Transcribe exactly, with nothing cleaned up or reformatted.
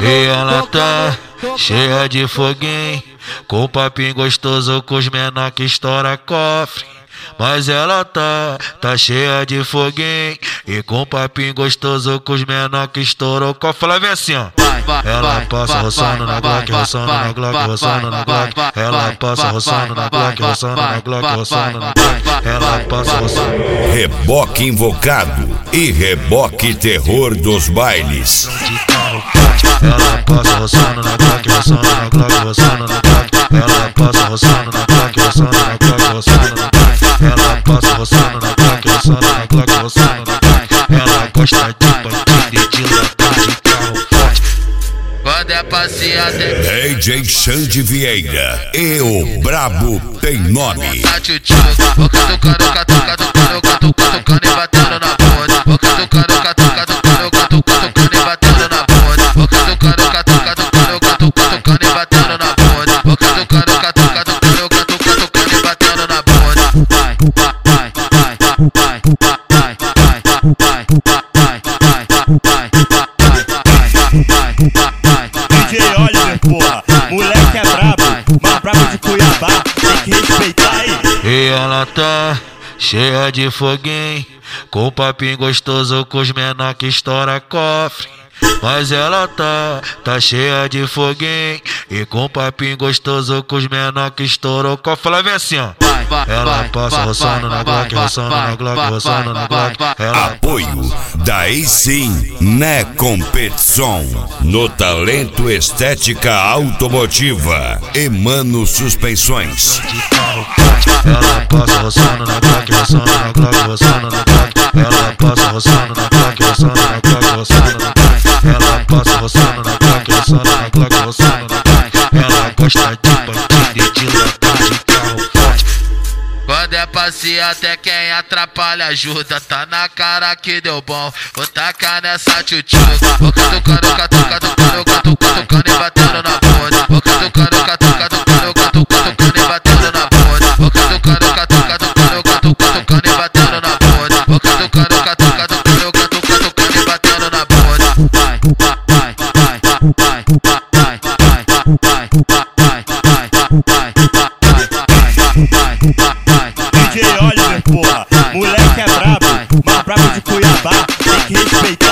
E ela tá cheia de foguinho, com papinho gostoso com os menor que estoura cofre. Mas ela tá, tá cheia de foguinho e com papinho gostoso com os menor que estourou cofre. Fala, vem assim, ó. Ela passa roçando na Glock, roçando na Glock, roçando na Glock. Ela passa roçando na Glock, roçando na Glock, roçando na Glock. Ela passa roçando. Reboque invocado e reboque terror dos bailes. Ela passa roçando na Glock, roçando na Glock, roçando na Glock. Ela passa roçando na Glock, roçando na Glock, roçando na Glock. Ela passa roçando na Glock, roçando na Glock, roçando na Glock. Ela gosta de bandido, de ladrão, de carro forte. Quando é passeada D J Xande Vieira e o Brabo tem nome. Vou catucando, catucando, catucando, catucando, catucando e batendo na bunda. Vou catucando, catucando, catucando, catucando e batendo na bunda. Vou catucando, catucando, catucando, catucando e batendo na bunda. Vou catucando, catucando, catucando, catucando e batendo na bunda. Vai, vai, vai, vai, vai, vai, vai, vai, D J Oliver, porra, moleque é brabo, mas brabo de Cuiabá, tem que respeitar aí. E ela tá cheia de foguinho, com papinho gostoso com os menor que estoura cofre. Mas ela tá, tá cheia de foguinho e com papinho gostoso com os menor que estourou cofre. Fala, vem assim, ó. Ela passa roçando na Glock, roçando na Glock, roçando na Glock. Ela Apoio daí sim na competição, no Talento Estética Automotiva, Emano Suspensões. Ela passa roçando na Glock, roçando na Glock, roçando na Glock. Ela passa roçando na Glock, roçando na Glock, roçando na Glock. Ela passa roçando na Glock, roçando na Glock, roçando na Glock. Ela gosta de bandido, de ladrão, de carro forte. Quando é passeio até quem atrapalha ajuda. Tá na cara que deu bom, vou tacar nessa tchutchuca. Vou catucando, catucando, catucando, catucando e batendo na bunda. Vou catucando, catucando, catucando, catucando e batendo na bunda. Vou catucando, catucando, catucando, catucando e batendo na bunda. Vou catucando, catucando, catucando, catucando e batendo na bunda. Vai, vai, vai, vai, vai, vai, vai, vai, vai, vai, vai. D J Oliver, porra, moleque é brabo, mas brabo de Cuiabá, tem que respeitar.